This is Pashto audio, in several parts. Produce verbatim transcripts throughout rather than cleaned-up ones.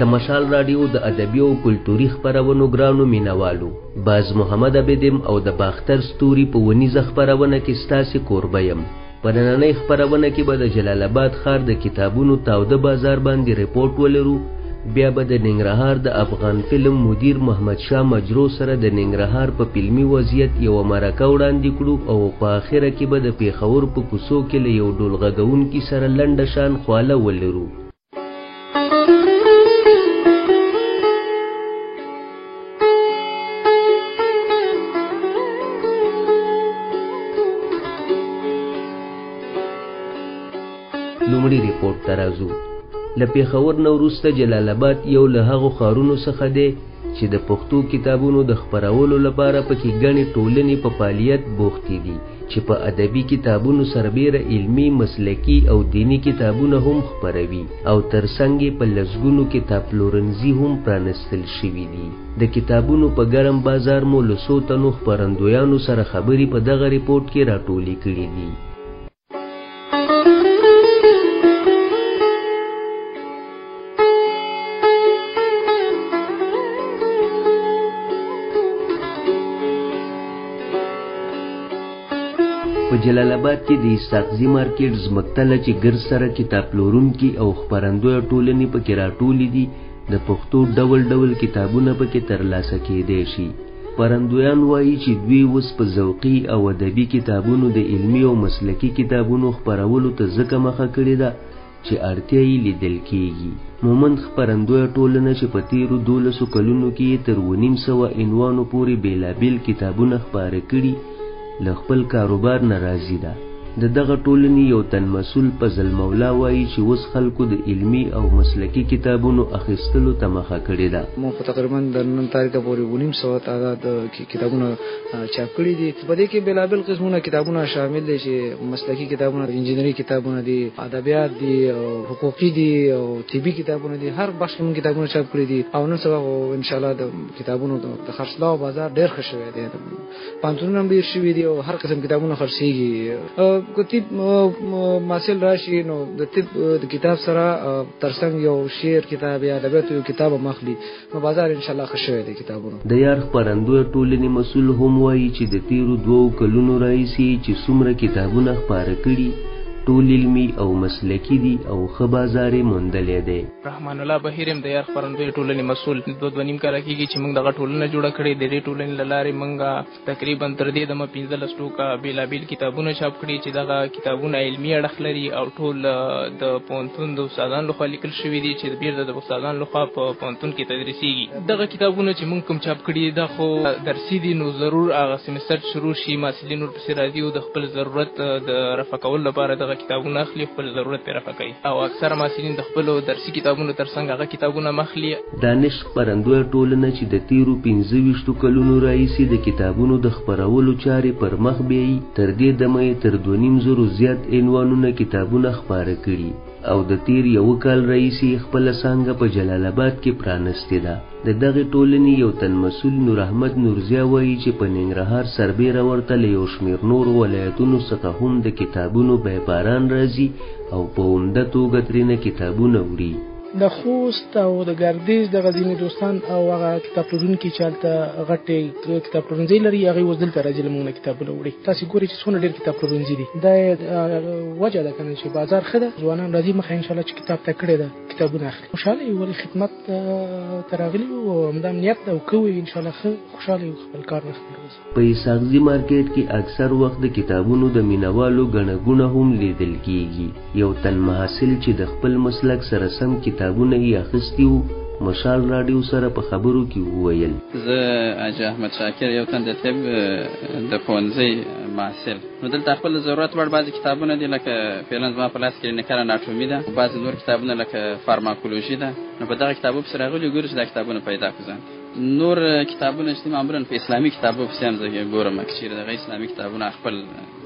د مشال راډیو د ادبي او کلتوري خپرونو ګرانو مینوالو، باز محمد عبدم او د باختر ستوري په ونیزه خپرونه کې ستاسې کوربه یم. په نننۍ خپرونه کې به د جلال آباد ښار د کتابونو تاوده بازار باندې رپورټ ولرو. بیا به د ننګرهار د افغان فلم مدیر محمد شاه مجرو سره د ننګرهار په فلمي وضعیت یوه مرکه وړاندې کړو او په آخره کې به د پېښور په کوڅو کې له یو ډول غږونکي سره لنډه شان خواله ولرو. لومړی ریپورټ ته راځو. له پېښور نه وروسته جلال آباد یو له هغو ښارونو څخه دی چې د پښتو کتابونو د خپرولو لپاره پکې ګڼې ټولنې په فعالیت بوختې دي چې په ادبي کتابونو سربیره علمي، مسلکي او دیني کتابونه هم خپروي او ترڅنګ یې په لسګونو کتاب پلورنځي هم پرانستل شوي دي. د کتابونو په ګرم بازار مو له څو تنو خپرندویانو سره خبرې په دغه ریپورټ کې راټولې کړي دي. په جلال آباد کې د اسحاقزي مارکیټ ځمکتله چې ګرد سره کتاب پلورونکي او خپرندویه ټولنې پکې راټولې دي، د پښتو ډول ډول کتابونه پکې ترلاسه کېدی شي. خپرندویان وایي چې دوی اوس په ذوقي او ادبي کتابونو د علمي او مسلکي کتابونو خپرولو ته ځکه مخه کړې ده چې اړتیا یې لیدل کېږي. مومند خپرندویه ټولنه چې په تېرو دولسو کلونو کې یې تر اوه نیم سوه عنوانو پورې بېلابېل کتابونه خپاره کړي، له خپل کاروبار نه راضي ده. د دغه ټولنې یو تن مسؤل فضل مولا وایي چې اوس خلکو د علمي او مسلکي کتابونو اخیستلو ته مخه کړې ده. مو په تقریبا د نن تاریخ پورې اوه نیم سوه تعداد کتابونه چاپ کړي دي. په دې کې بېلابېل قسمونه کتابونه شامل دي چې مسلکي کتابونه، انجینري کتابونه دي، ادبیات دي، حقوقي دي او طبي کتابونه دي. هر بخش کې کتابونه چاپ کړي دي او نن سبا ان شاء الله د کتابونو د خرڅلاو بازار ډېر ښه شوی دی. پانتونونه هم ډېر شوي دي او هر قسم کتابونه خرڅېږي. که طب محصل راشي نو د طب د کتاب سره ترڅنګ یو شعر کتاب یا ادبیات یو کتاب مخلي نو بازار ان شاء الله ښه شوی دی کتابونو. د یار خپرندویه ټولنې مسؤل هم وایي چې د تېرو دوو کلونو راهیسې چې څومره کتابونه خپاره کړي ټول علمي او مسلکي دي او ښه بازار یې موندلی دی. رحمان الله بهیر یم د یار خپرندویه ټولنې مسؤل. دوه دوه نیم کاله کېږي چې موږ دغه ټولنه جوړه کړې. د دې ټولنې له لارې موږ تقریبا تر دې دمه پنځلس ټوکه بېلابېل کتابونه چاپ کړي چې دغه کتابونه علمي اړخ لري او ټول د پوهنتون د استادانو لخوا لیکل شوي دي چې بېرته د استادانو لخوا په پوهنتون کې تدریسېږي. دغه کتابونه چې موږ کوم چاپ کړي دا خو درسي دي، نو ضرور هغه سمستر شروع شي محصلین ورپسې راځي او د خپل ضرورت د رفع کولو لپاره دغه کتابونه اخلي، خپل ضرورت پرې رفع کوي او اکثره محصلین د خپلو درسي کتابونو ترڅنګ هغه کتابونه مخلي. دانش خپرندویه ټولنه چې د تېرو پنځه ویشتو کلونو راهیسې د کتابونو د خپرولو چارې پر مخ بیایي، تر دې دمه یې تر دوه نیم زرو زیات عنوانونه کتابونه خپاره کړي او د تېر یوه کال راهیسې خپله څانګه په جلال آباد کې پرانستې ده. د دغې ټولنې یو تن مسؤل نور احمد نورزیا وایي چې په ننګرهار سربیره ورته له یو شمېر نورو ولایتونو څخه هم د کتابونو بیپاران راځي او په عمده توګه ترېنه کتابونه وړي. د خوست او د ګردیز د غزني دوستان او هغه کتاب پلورونکي چې هلته غټې کتاب پلورنځي لري هغوی اوس دلته راځي له موږ نه کتابونه وړي. تاسې ګورئ چې څومره ډېر کتاب پلورنځي دي. دا وجه ده که نه چې بازار ښه ده، ځوانان راځي مخه انشاءالله چې کتاب ته کړې ده کتابونه اخلي. خوشحاله یو، ولې خدمت ته راغلي یو او همدا امنیت ده او کوي انشاءالله ښه خوشحاله یو خپل کار نه خپل. په اسحاقزي مارکیټ کې اکثر وخت د کتابونو د مینوالو ګڼه ګوڼه هم لیدل کېږي. یو تن محصل چې د خپل مسلک سره سم کتابونه یې اخیستي وو مشال راډیو سره په خبرو کې وویل: زه حاجي احمد شاکر یو تن د طب د ښوونځي محصل، نو دلته خپل ضرورت وړ بعضې کتابونه دي لکه فعلا زما په لاس کې نکل اناټومي ده، بعضې نور کتابونه لکه فارماکولوژي ده. نو په دغه کتابو پسې راغلي ګورو چې دا کتابونه پیدا کړو. ځان نور کتابونه چې معمولا په اسلامي کتابو پسې هم زه ګورم که چېرې دغه اسلامي کتابونه خپل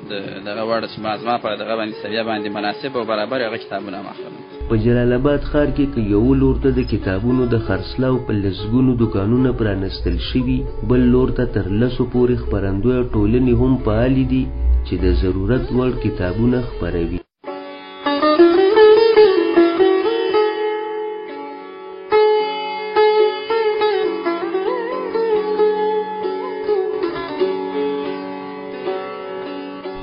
دغه وړ چې زما په دغه باندې سویه باندې مناسب او برابر هغه کتابونه هم اخلم. په جلال آباد ښار کې که یو لور ته د کتابونو د خرڅلاو په لسګونو دوکانونه پرانستل شوي، بل لور ته تر لسو پورې خپرندویه ټولنې هم فعالې دي چې د ضرورت وړ کتابونه خپروي.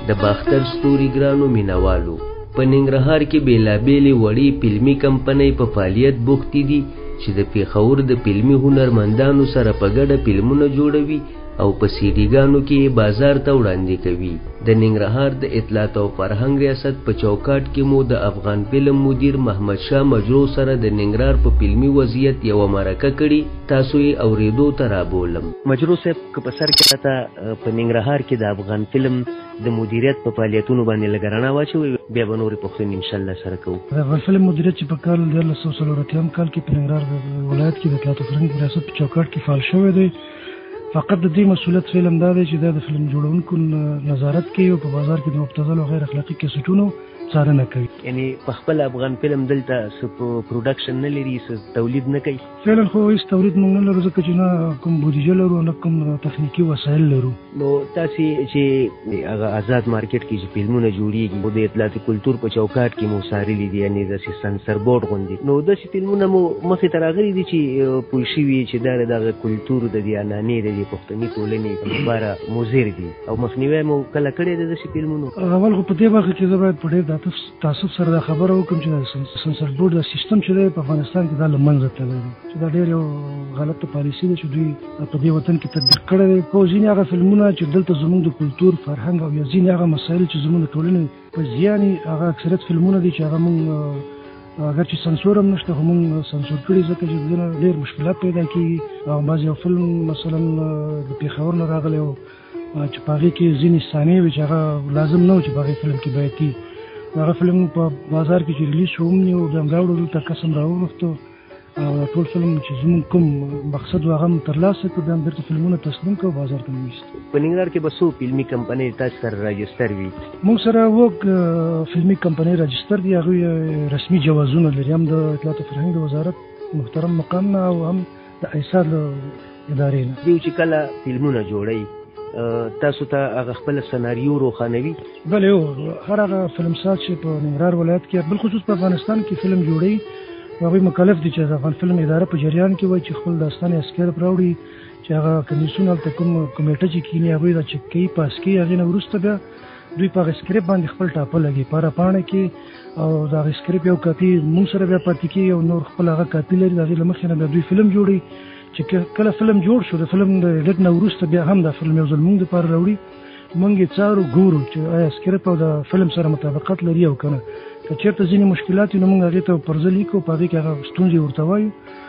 د باختر ستوري ګرانو مینوالو په ننګرهار کې بیلابېلې وړې فلمي کمپنۍ په فعالیت بوختې دي چې د پېښور د فلمي هنرمندانو سره په ګډه فلمونه جوړوي او په سیډیګانو کې بازار ته وړاندې کوي. د ننګرهار د اطلاعات او فرهنګ ریاست په چوکاټ کې مو د افغان فلم مدیر محمد شاه مجرو سره د ننګرهار په فلمي وضعیت یوه مرکه کړې، تاسو یې اورېدو ته رابولم. مجرو صاحب که په سر کې راته په ننګرهار کې د افغان فلم د مدیریت په فعالیتونو باندې لږ رڼا واچوئ، بیا به نورې پوښتنې انشاءالله سره کوو. د افغان فلم مدیریت چې په کال دیارلس سوه څلور اتیایم کال کې په ننګرهار ولایت کې د اطلاعات او فرهنګ ریاست په چوکاټ کې فعال شوی دی. فقط د دې مسؤلیت فلم دا دی چې دا د فلم جوړونکو نظارت کوي او په بازار کې د مبتذل او غیر اخلاقي کیسټونو څارنه کوي. یعنی په خپل افغان فلم دلته څه پروډکشن نه لري، څه تولید نه کوي؟ فعلا خو هیڅ تولید موږ نه لرو ځکه چې نه کوم بودیجه لرو نه کوم تخنیکي وسایل لرو. نو تاسې چې هغه آزاد مارکیټ کې چې فلمونه جوړیږي او د اطلاعات کلتور په چوکاټ کې مو څارلي دي، یعنې داسې سنسر بورډ غوندې، نو داسې فلمونه مو مخې ته راغلي دي چې پوه شوي چې دا د دغه کلتور د دې عنعنې د دې پښتني ټولنې لپاره مضر دي او مخنیوی مو کله کړی دی داسې فلمونو؟ اول خو په دې برخه کې زه باید په ډېر تعصب سره دا خبره وکړم چې سنسر بورډ دا سیستم چې دی په افغانستان کې دا له منځه تللی دی، چې دا ډېر یو غلطه پالیسي ده چې دوی په دې وطن کې تطبیق کړی دی. خو ځینې هغه فلمونه چې دلته زموږ د کلتور، فرهنګ او یا ځینې هغه مسایل چې زموږ د ټولنې په زیان هغه اکثریت فلمونه دي چې هغه موږ اگر چې سنسور هم نشته خو موږ سنسور کړي ځکه چې دنه ډېر مشکلات پیدا کېږي. او بعض یو فلم مثلا د پېښور نه راغلی و چې په هغې کې ځینې صحنې وې چې هغه لازم نه و چې په هغې فلم کې باید وي. هغه فلم په بازار کې چې ریلیز شو هم نیو، بیا هم راوړو دلته قسم راوغوښتو او ټول فلم چې زموږ کوم مقصد و هغه هم ترلاسه کړو، بیا هم بیرته فلمونه تسلیم کړو، بازار ته مو ویستو. په ننګرهار کې به څو فلمي کمپنۍ تاسو سره راجستر وي؟ موږ سره اووه فلمي کمپنۍ راجستر دي، هغوی رسمي جوازونه لري، هم د اطلاعات او فرهنګ د وزارت محترم مقام نه او هم د ایسار له ادارې نه. دوی چې کله فلمونه جوړوي تاسو ته هغه خپل سناریو روښانوي؟ بله یو هر هغه فلمساز چې په ننګرهار ولایت کې بالخصوص په افغانستان کې فلم جوړوي هغوی مکلف دي چې د افغان فلم اداره په جریان کې وای چې خپل داستان اسکرپ راوړي، چې هغه کمیسیون هلته کوم کمیټه چې کینی هغوی دا چک کوي، پاس کوي، هغې نه وروسته بیا دوی په هغه اسکرپ باندې خپل ټاپه لګي په هره پاڼه کې، او د هغه اسکرپ یو کاپي موږ سره بیا پاتې کېږي او نور خپل هغه کاپي لري، د هغې له مخې نه بیا دوی فلم جوړوي. چې کله فلم جوړ شو د فلم د ایډټ نه وروسته بیا هم دا فلم یو ځل موږ دپاره راوړي، موږ یې څارو ګورو چې آیا اسکرپ او د فلم سره مطابقت لري او که نه. که چېرته ځینې مشکلات وي نو موږ هغې ته پرزه لیکو، په هغې کې هغه ستونزې ورته وایو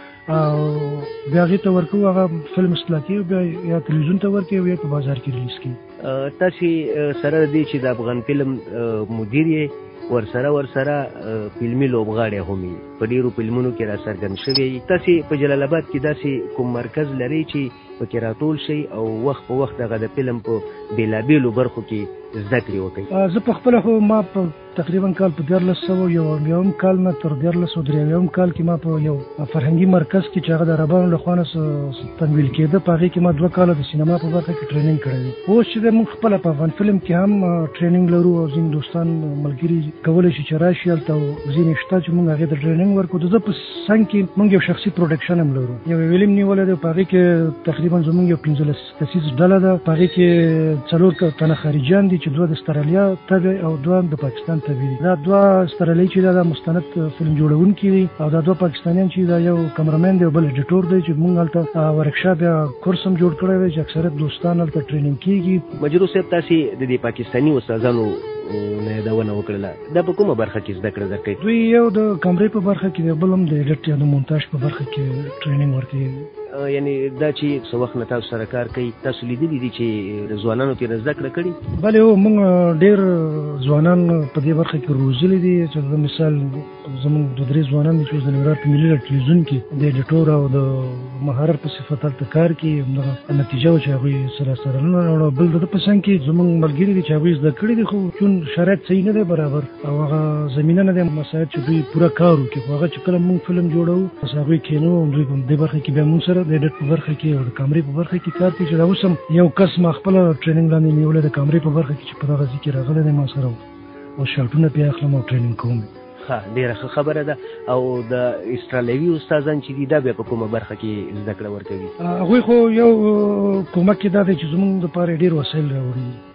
او بیا هغې ته ورکوو، هغه فلم اصلاح کوي، بیا یا تلویزیون ته ورکوي او یا په بازار کې ریلیز کوي. تاسې سره د دې چې د افغان فلم مدیر یې ورسره ورسره فلمي لوبغاړی هم یې په ډېرو فلمونو کې را څرګند شوی. تاسې په جلال آباد کې داسې کوم مرکز لرئ چې پکې راټول شئ او وخت په وخت هغه د فلم په بېلابېلو برخو کې زده کړې وکړئ؟ زه په خپله خو ما په تقریبا کال په دیارلس سوه یو اویایم کال نه تر دیارلس سوه درې اویایم کال کې ما په یو فرهنګي مرکز کې چې هغه د عربانو له خوا نه تمویل کېده، په هغې کې ما دوه کاله د سینما په برخه کې ټریننګ کړی دی. اوس چې دی موږ خپله په افغان فلم کې هم ټریننګ لرو او ځینې دوستان ملګري کولی شي چې راشي هلته، او ځینې شته چې موږ هغې ته ټریننګ ورکړو. د زه په څنګ کې موږ یو شخصي پروډکشن هم لرو، یو ویلم نیولی دی، په هغې کې تقریبا زموږ یو پنځلس کسیز ډله ده، په هغې کې څلور تنه خارجیان دي چې دوه د استرالیا تبع او دوه د پاکستان تبع دي. دا دوه استرالیایي چې دا د مستند فلم جوړونکي دي او دا دوه پاکستانیان چې دا یو کمرمین دی او بل ایډیټور دی، چې موږ هلته ورکشاپ یا کورس هم جوړ کړی دی چې اکثریت دوستان هلته ټریننګ کېږي. مجرو صاحب تاسې د دې پاکستاني استادانو نه یادونه وکړله، دا په کومه برخه کې زده کړه درکوي؟ دوی یو د کمرې په برخه کې دی، بل هم د ایډیټ یا د مونتاژ په برخه کې ټریننګ ورکوي. یعنی دا چې څه وخت نه تاسو سره کار کوي، تاسو لیدلي دي چې ځوانانو ترې زده کړه کړې؟ بلې هو موږ ډېر ځوانان په دې برخه کې روزلي دي، چې د مثال زموږ دوه درې ځوانان دي چې اوس د ننګرهار په ملي ټلویزیون کې د ایډیټور او د مهارت په صفت هلته کار کوي. همدغه نتیجه وه چې هغوی سره سره نه راوړه. بل د ده په څنګ کې زموږ ملګري دي چې هغوی زده کړي دي، خو چون شرایط صحیح نه دی برابر او هغه زمینه نه دی مساعد چې دوی پوره کار وکړي. خو هغه چې کله موږ فلم جوړوو بس هغوی کښېنو او دوی په دې برخه کې بیا موږ سره د ایډیټ په برخه کې او د کامرې په برخه کې کار کوي، چې دا اوس هم یو کس ما خپله ټریننګ لاندې نیولی د کامرې په برخه کې چې په دغه ځای کې راغلی دی ما سره او شاټونه پرې اخلم او ټریننګ کوم. ښه، ډېره ښه خبره ده. او د استرالیوي استادان چې دي دا بیا په کومه برخه کې زده کړه ورکوي؟ هغوی خو یو کومک کې دا دی چې زموږ دپاره ډېر وسایل راوړي،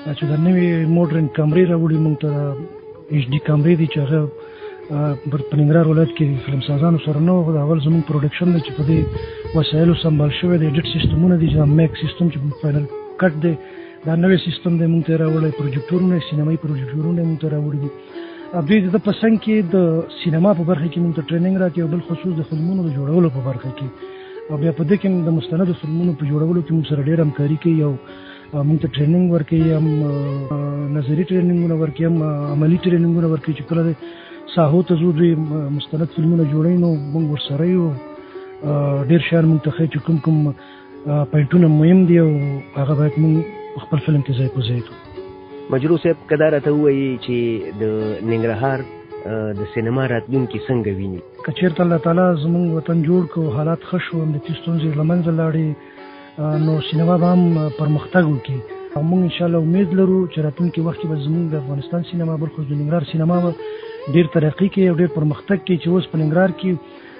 چې د نوې موډرن کامرې راوړي موږ ته ایچ ډي کامرې دي چې هغه په ننګرهار ولایت کې فلم سازانو سره نه وو. د اول زموږ پروډکشن دی چې په دې وسایلو سمبال شوی دی. ایډیټ سیستمونه دي چې میک سیستم چې فاینل کټ دی دا نوې سیستم دی موږ ته راوړی. پروجیکټورونه سینمایي پروجیکټورونه موږ ته راوړي دي. دوی د په څنګ کې د سینما په برخه کې موږ ته ټریننګ راکوي او بل خصوص د فلمونو د جوړولو په برخه کې او بیا په دې کې د مستندو فلمونو په جوړولو کې موږ سره ډېر همکاري کوي او موږ ته ټریننګ ورکوي، هم نظري ټریننګونه ورکوي، هم عملي ټریننګونه ورکوي چې کله د ساحو ته ځو دوی مستند فلمونه جوړوي نو موږ ورسره یو ډېر شیان موږ ته ښیي چې کوم کوم پوینټونه مهم دي او هغه باید موږ خپل فلم کې ځای په ځای کړو. مجروح صاحب که دا راته ووایي چې د ننګرهار د سینما راتلونکي څنګه ویني؟ که چېرته الله تعالی زموږ وطن جوړ کړو، حالات ښه شو، امنیتي ستونزې له منځه لاړې، نو سینما به هم پرمختګ وکړي او موږ انشاءالله امید لرو چې راتلونکي وخت کې به زموږ د افغانستان سینما بلخصوص د ننګرهار سینما به ډېر ترقي کوي او ډېر پرمختګ کوي چې اوس په ننګرهار کې